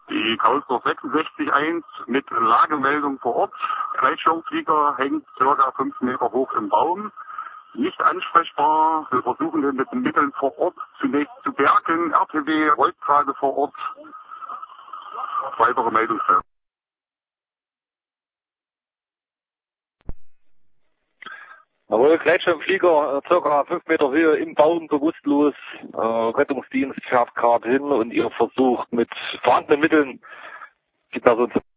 Die Kaulsdorf 66-1 mit Lagemeldung vor Ort. Gleitschirmflieger hängt ca. 5 Meter hoch im Baum. Nicht ansprechbar. Wir versuchen den mit den Mitteln vor Ort zunächst zu bergen. RTW, Rolltrage vor Ort. Weitere Meldungsfälle. Jawohl, Gleitschirmflieger, circa 5 Meter Höhe im Baum, bewusstlos. Rettungsdienst fährt gerade hin und ihr versucht mit vorhandenen Mitteln die Person zu